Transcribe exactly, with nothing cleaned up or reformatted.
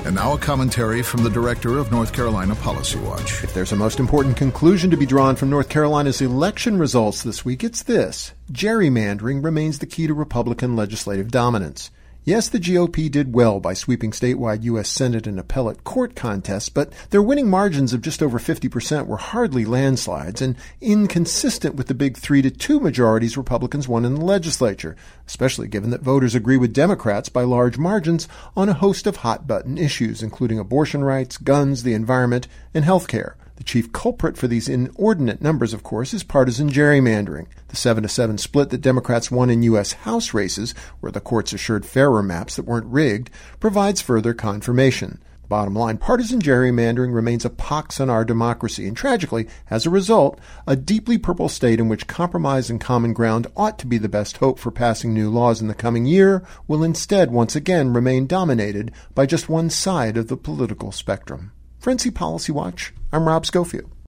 And now a commentary from the director of North Carolina Policy Watch. If there's a most important conclusion to be drawn from North Carolina's election results this week, it's this. Gerrymandering remains the key to Republican legislative dominance. Yes, the G O P did well by sweeping statewide U S Senate and appellate court contests, but their winning margins of just over fifty percent were hardly landslides and inconsistent with the big three to two majorities Republicans won in the legislature, especially given that voters agree with Democrats by large margins on a host of hot-button issues, including abortion rights, guns, the environment, and health care. The chief culprit for these inordinate numbers, of course, is partisan gerrymandering. The seven to seven split that Democrats won in U S House races, where the courts assured fairer maps that weren't rigged, provides further confirmation. Bottom line, partisan gerrymandering remains a pox on our democracy, and tragically, as a result, a deeply purple state in which compromise and common ground ought to be the best hope for passing new laws in the coming year will instead once again remain dominated by just one side of the political spectrum. For N C Policy Watch, I'm Rob Schofield.